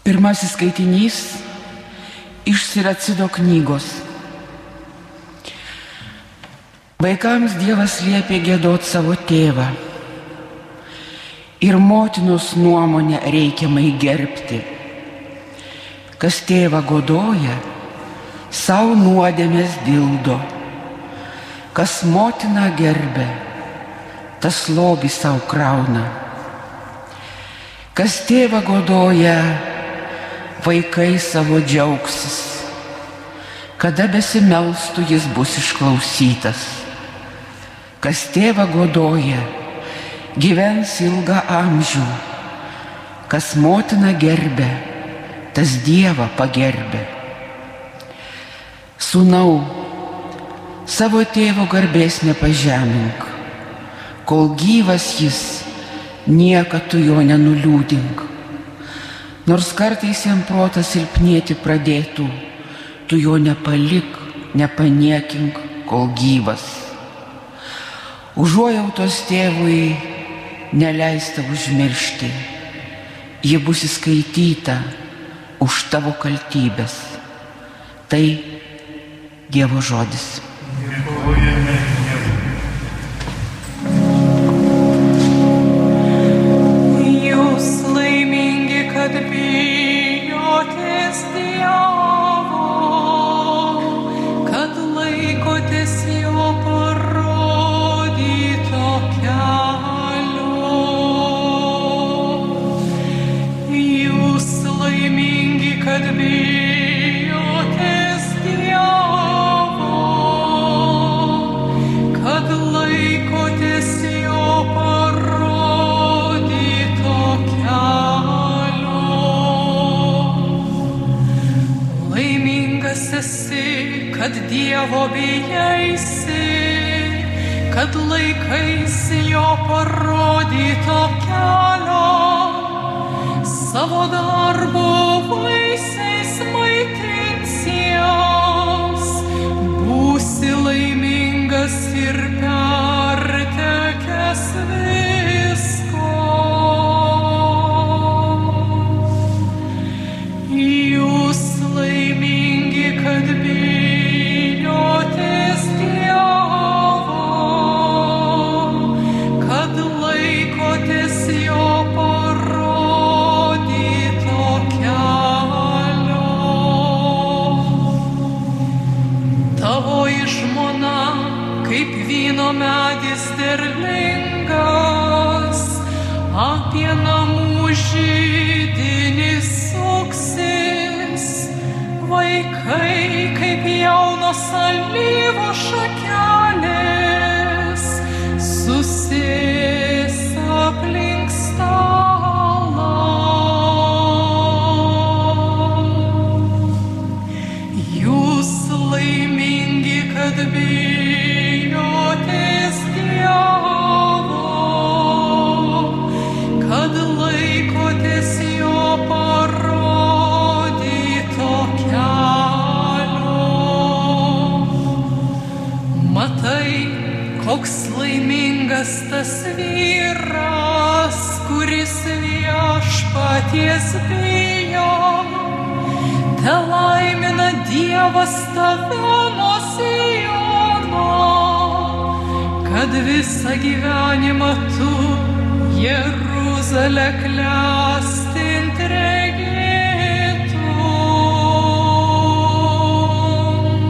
Pirmasis skaitinys iš Siracido knygos. Vaikams Dievas liepė giedoti savo tėvą ir motinos nuomonę reikiamai gerbti. Kas tėvą godoja, savo nuodėmės dildo. Kas motiną gerbė, tas lobį savo krauna. Kas tėvą godoja, vaikai savo džiaugsis. Kada besimelstų, jis bus išklausytas. Kas tėvą godoja, gyvens ilgą amžių. Kas motiną gerbė, tas Dievą pagerbė. Sūnau, savo tėvo garbės nepažemink. Kol gyvas jis, niekad tu jo nenuliūdink. Nors kartais jam protas silpnėti pradėtų, tu jo nepalik, nepaniekink, kol gyvas. Užuojautos tėvui neleista užmiršti, ji bus įskaityta už tavo kaltybės. Tai Dievo žodis. Dėkojame Dievui. Jūs laimingi, kad bijotės Dievo, kad laikotės jo parodyto kelio. Jūs laimingi, kad bijotės Dievo, kad laikotės jo parodyto kelio. Laimingas esi, kad Dievo bijaisi, kad laikaisi jo parodyto kelio. Savo darbo vaisiais maitinsies, būsi laimingas ir pertekęs visko. Jūs laimingi, kad bijotės Dievo, kad laikotės jo parodyto kelio. Tavoji žmona, kaip vyno medis derlingas, apie namų židinį suksis. Vaikai, kaip jaunos alyvos šakelės, susės aplink stalą. Jūs laimingi, kad bijotės Dievo, kad laikotės jo parodyto kelio. Matai, koks laimingas tas vyras, kuris viešpaties bijo. Telaimina Dievas tave nuo Siono, kad visą gyvenimą tu Jeruzalę klestint regėtum.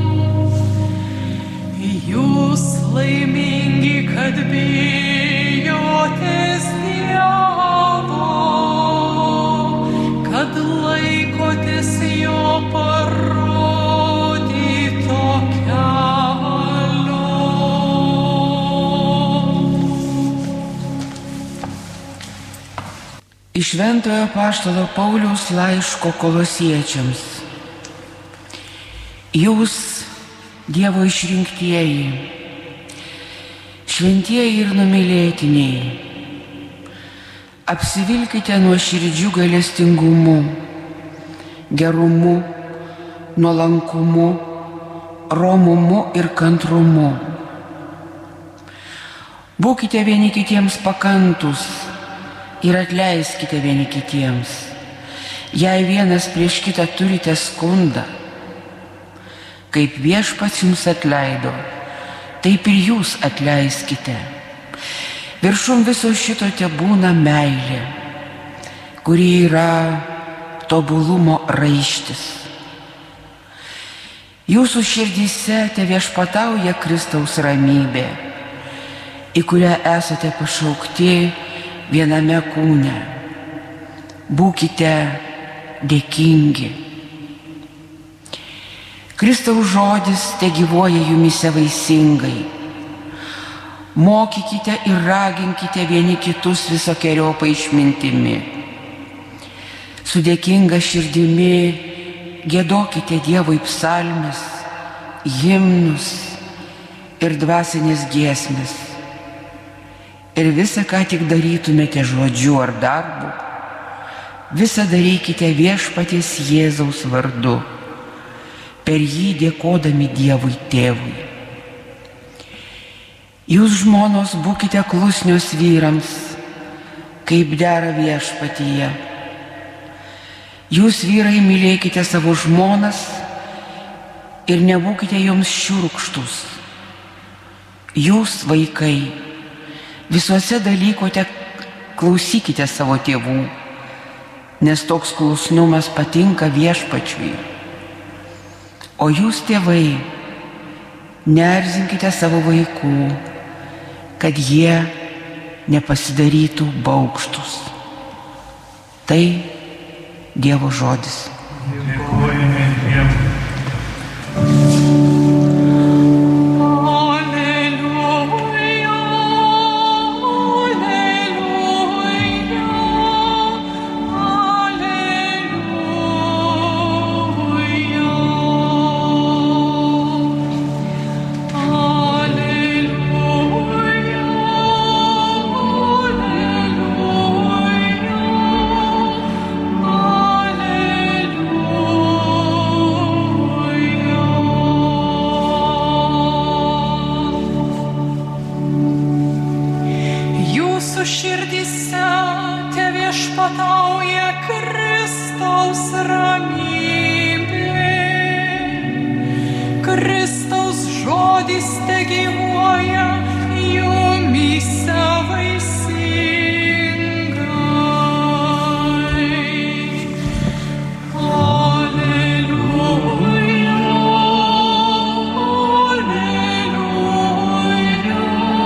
Jūs laimingi, kad bijotės Dievo, kad laikotės jo parodyto kelio. Iš Šventojo apaštalo Pauliaus laiško Kolosiečiams. Jūs, Dievo išrinktieji, šventieji ir numylėtiniai, apsivilkite nuoširdžiu gailestingumu, gerumu, nuolankumu, romumu ir kantrumu. Būkite vieni kitiems pakantus ir atleiskite vieni kitiems, Jei vienas prieš kitą turite skundą, kaip Viešpats jums atleido, taip ir jūs atleiskite. Viršum viso šito tebūna meilė, kuri yra tobulumo raištis. Jūsų širdyse teviešpatauja Kristaus ramybė, į kurią esate pašaukti viename kūne. Būkite dėkingi. Kristaus žodis tegyvuoja jumise vaisingai. Mokykite ir raginkite vieni kitus visokeriopą išmintimi. Su dėkinga širdimi giedokite Dievui psalmes, himnus ir dvasinės giesmes. Ir visą, ką tik darytumėte žodžiu ar darbu, visą darykite Viešpaties Jėzaus vardu, per jį dėkodami Dievui Tėvui. Jūs, žmonos, būkite klusnios vyrams, kaip dera Viešpatyje. Jūs, vyrai, mylėkite savo žmonas ir nebūkite joms šiurkštus. Jūs, vaikai, visuose dalykuose klausykite savo tėvų, nes toks klusnumas patinka Viešpačiui. O jūs, tėvai, neerzinkite savo vaikų, kad jie nepasidarytų baugštus. Tai Dievo žodis. Dėkojame Dievui. Kristaus žodis tegyvuoja jumyse vaisingai. Alleluja, alleluja,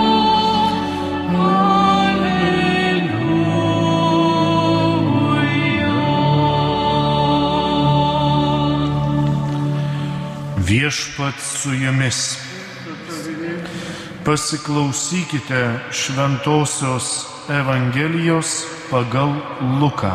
Viešpats su jumis. Pasiklausykite šventosios Evangelijos pagal Luką.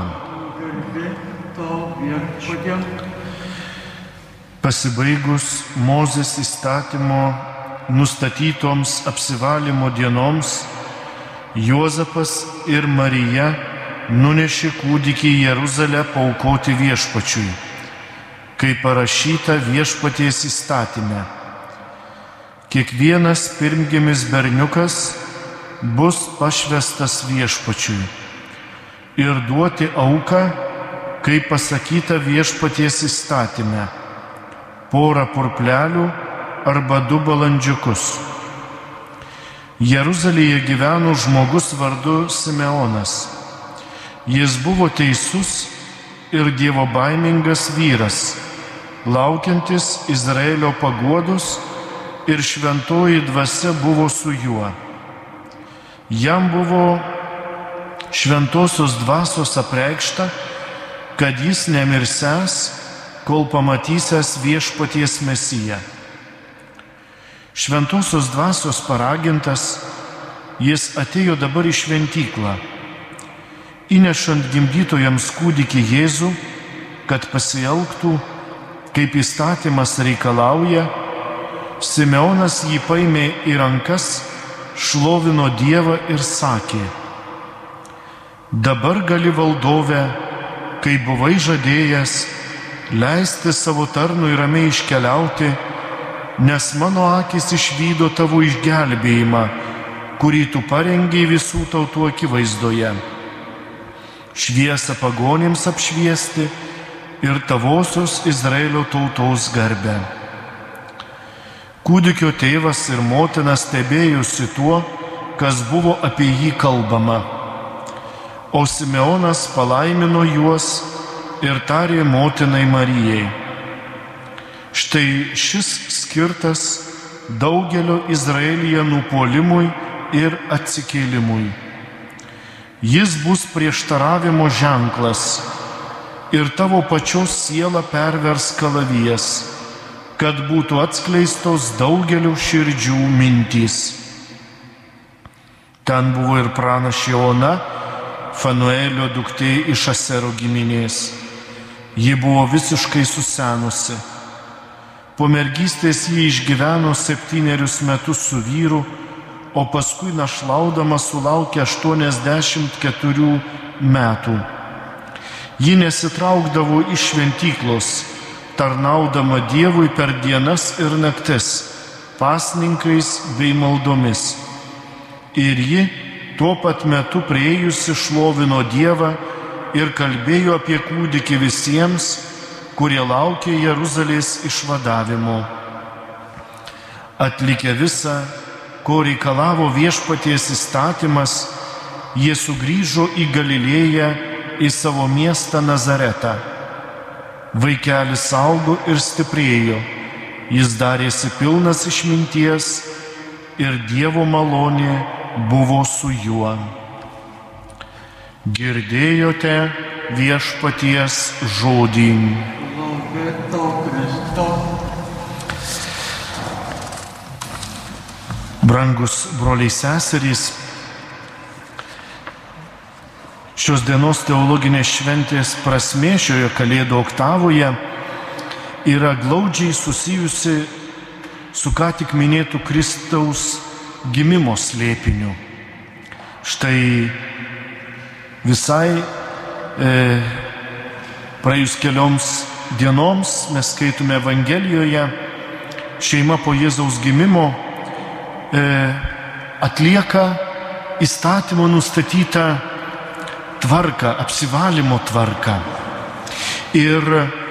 Pasibaigus Mozės įstatymo nustatytoms apsivalymo dienoms, Juozapas ir Marija nunešė kūdikį į Jeruzalę paaukoti Viešpačiui, kaip parašyta Viešpaties įstatyme. Kiekvienas pirmgimis berniukas bus pašvestas Viešpačiui ir duoti auką, kaip pasakyta Viešpaties įstatyme, porą purplelių arba 2 balandžiukus. Jeruzalėje gyveno žmogus vardu Simeonas. Jis buvo teisus ir dievobaimingas vyras, laukiantis Izraelio paguodos, ir šventoji dvasia buvo su juo. Jam buvo šventosios dvasios apreikšta, kad jis nemirsęs, kol pamatysęs Viešpaties Mesiją. Šventosios dvasios paragintas, jis atėjo dabar į šventyklą, įnešant gimdytojams kūdikį Jėzų, kad pasielgtų, kaip įstatymas reikalauja. Simeonas jį paėmė į rankas, šlovino Dievą ir sakė: dabar gali, valdove, kai buvai žadėjęs, leisti savo tarnui ramiai iškeliauti, nes mano akis išvydo tavo išgelbėjimą, kurį tu parengei visų tautų akivaizdoje. šviesą pagonims apšviesti ir tavosios Izraelio tautos garbę. Kūdikio tėvas ir motina stebėjosi tuo, kas buvo apie jį kalbama. O Simeonas palaimino juos ir tarė motinai Marijai: štai šis skirtas daugelio Izraelyje nupuolimui ir atsikėlimui. Jis bus prieštaravimo ženklas ir tavo pačios sielą pervers kalavijas, kad būtų atskleistos daugelio širdžių mintys. Ten buvo ir pranašė Ona, Fanuelio duktė iš Asero giminės. Ji buvo visiškai susenusi. Po mergystės ji išgyveno 7 metus su vyru, o paskui našlaudama sulaukė 84 metų. Ji nesitraukdavo iš šventyklos, tarnaudama Dievui per dienas ir naktis, pasninkais bei maldomis. Ir ji tuo pat metu priėjusi šlovino Dievą ir kalbėjo apie kūdikį visiems, kurie laukė Jeruzalės išvadavimo. Atlikę visą, ko reikalavo viešpaties įstatymas, jie sugrįžo į Galilėją, į savo miestą Nazaretą. Vaikelis augo ir stiprėjo, jis darėsi pilnas išminties ir Dievo malonė buvo su juo. Girdėjote viešpaties žodį. Brangus broliai seserys, šios dienos teologinės šventės prasmė šioje Kalėdų oktavoje yra glaudžiai susijusi su ką tik minėtų Kristaus gimimo slėpiniu. Štai visai praėjus kelioms dienoms mes skaitome Evangelijoje, šeima po Jėzaus gimimo atlieka įstatymo nustatytą tvarką, apsivalymo tvarką. Ir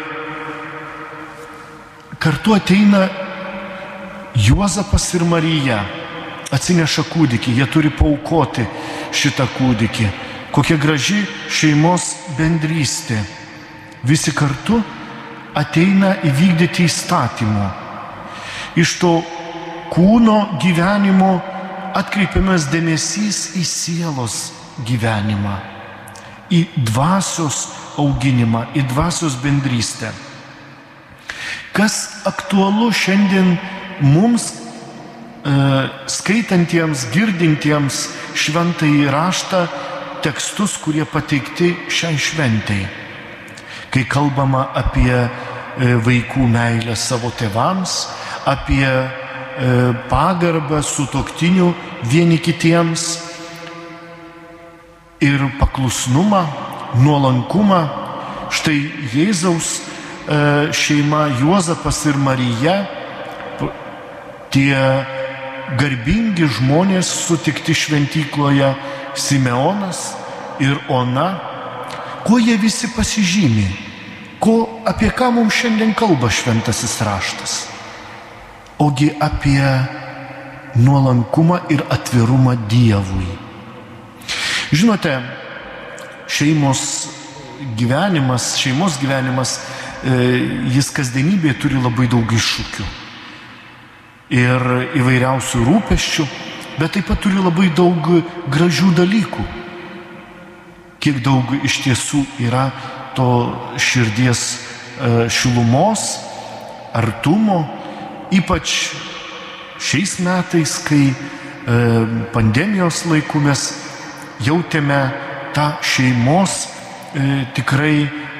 kartu ateina Juozapas ir Marija, atsineša kūdikį, jie turi paaukoti šitą kūdikį. Kokia graži šeimos bendrystė. Visi kartu ateina įvykdyti įstatymo. Iš to kūno gyvenimo atkreipiamas dėmesys į sielos gyvenimą, į dvasios auginimą, į dvasios bendrystę. Kas aktualu šiandien mums, skaitantiems, girdintiems šventąjį raštą, tekstus, kurie pateikti šiai šventei. Kai kalbama apie vaikų meilę savo tėvams, apie pagarbą sutuoktinių vieni kitiems ir paklusnumą, nuolankumą. Štai Jėzaus šeima, Juozapas ir Marija, tie garbingi žmonės sutikti šventykloje, Simeonas ir Ona, kuo jie visi pasižymi, apie ką mums šiandien kalba šventasis raštas. Ogi apie nuolankumą ir atvirumą Dievui. Žinote, šeimos gyvenimas, jis kasdienybėje turi labai daug iššūkių ir įvairiausių rūpesčių, bet taip pat turi labai daug gražių dalykų. Kiek daug iš tiesų yra to širdies šilumos, artumo, ypač šiais metais, kai pandemijos laiku mes jautėme tą šeimos tikrai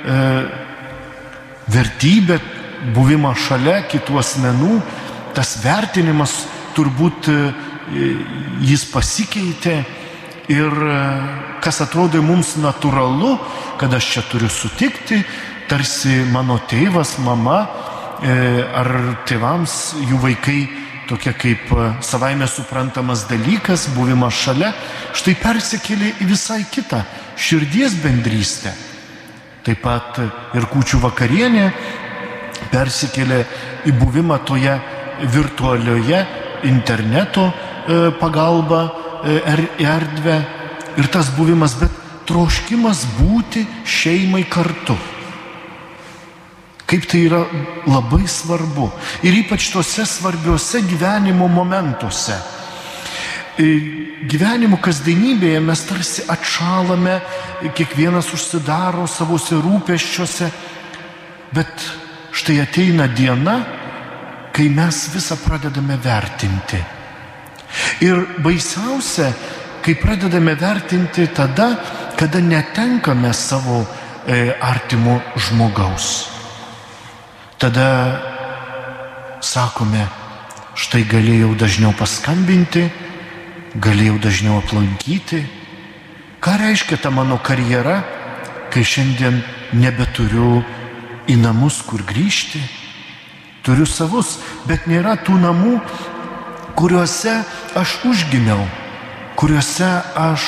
vertybę, buvimą šalia kitų asmenų. Tas vertinimas turbūt jis pasikeitė ir kas atrodo mums natūralu, kad aš čia turiu sutikti, tarsi mano tėvas, mama ar tėvams jų vaikai tokia kaip savaime suprantamas dalykas, buvimas šalia, štai persikėlė į visai kitą širdies bendrystę. Taip pat ir kūčių vakarienė persikėlė į buvimą toje virtualioje interneto pagalba erdvę ir tas buvimas, bet troškimas būti šeimai kartu. Kaip tai yra labai svarbu. Ir ypač tose svarbiuose gyvenimo momentuose. Gyvenimo kasdienybėje mes tarsi atšalame, kiekvienas užsidaro savose rūpesčiuose, bet štai ateina diena, kai mes visą pradedame vertinti. Ir baisiausia, kai pradedame vertinti tada, kada netenkame savo artimo žmogaus. Tada sakome, štai galėjau dažniau paskambinti, galėjau dažniau aplankyti. Ką reiškia ta mano karjera, kai šiandien nebeturiu į namus, kur grįžti? Turiu savus, bet nėra tų namų, kuriuose aš užgimiau, kuriuose aš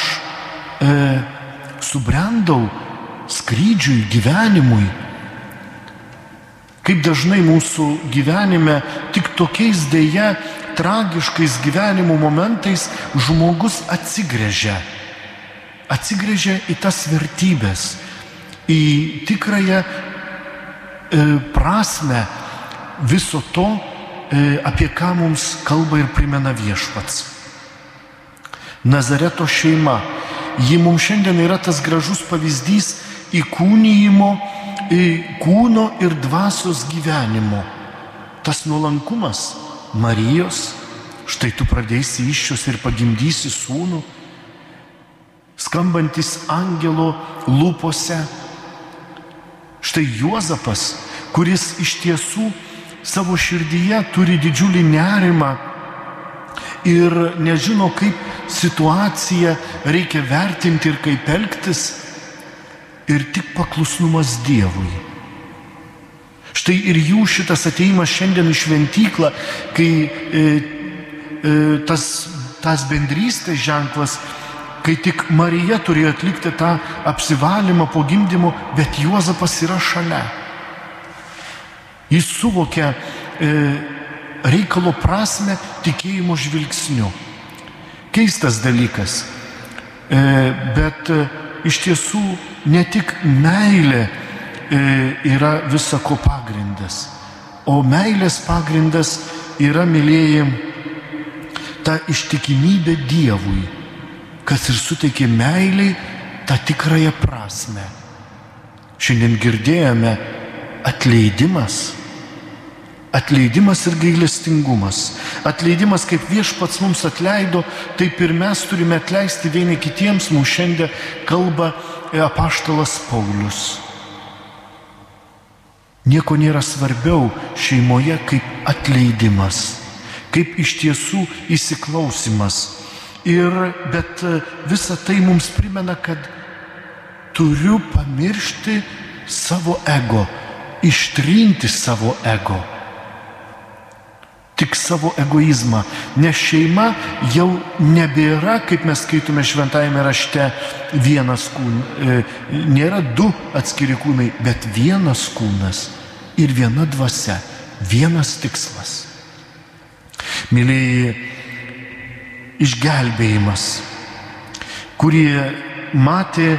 subrendau skrydžiui, gyvenimui. Kaip dažnai mūsų gyvenime tik tokiais dėja tragiškais gyvenimo momentais žmogus atsigręžia į tas vertybės, į tikrąją prasmę viso to, apie ką mums kalba ir primena Viešpats. Nazareto šeima, ji mums šiandien yra tas gražus pavyzdys įkūnijimo kūno ir dvasios gyvenimo. Tas nuolankumas Marijos, štai tu pradėsi įsčios ir pagimdysi sūnų, skambantis angelo lūpose. Štai Juozapas, kuris iš tiesų savo širdyje turi didžiulį nerimą ir nežino, kaip situaciją reikia vertinti ir kaip elgtis, ir tik paklusnumas Dievui. Štai ir jų šitas atėjimas šiandien į šventyklą, kai tas bendrystės ženklas, kai tik Marija turėjo atlikti tą apsivalymą po gimdymo, bet Juozapas yra šalia. Jis suvokia reikalo prasme tikėjimo žvilgsniu. Keistas dalykas, bet iš tiesų ne tik meilė yra visako pagrindas, o meilės pagrindas yra, mylėjai, ta ištikimybė Dievui, kas ir suteikė meiliai tą tikrąją prasme. Šiandien girdėjome atleidimas ir gailestingumas. Atleidimas, kaip Viešpats mums atleido, taip ir mes turime atleisti vieni kitiems, mums šiandien kalba apaštalas Paulius. Nieko nėra svarbiau šeimoje kaip atleidimas, kaip iš tiesų įsiklausimas. Bet visa tai mums primena, kad turiu pamiršti savo ego, ištrinti savo ego. Tik savo egoizmą, nes šeima jau nebėra, kaip mes skaitome šventajame rašte, vienas kūnas, nėra du atskiri kūnai, bet vienas kūnas ir viena dvasia, vienas tikslas. Mylėjai, išgelbėjimas, kurį matė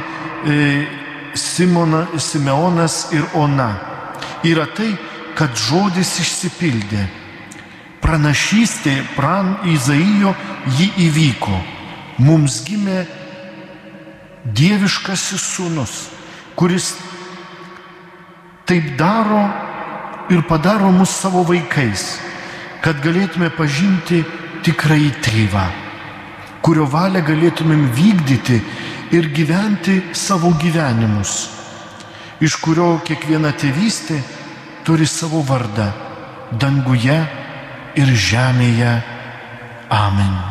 Simeonas ir Ona, yra tai, kad žodis išsipildė. Pranašystė Izaijo jį įvyko. Mums gimė dieviškasis sūnus, kuris taip daro ir padaro mus savo vaikais, kad galėtume pažinti tikrąjį tėvą, kurio valią galėtumėm vykdyti ir gyventi savo gyvenimus, iš kurio kiekviena tėvystė turi savo vardą danguje ir žemėje. Amen.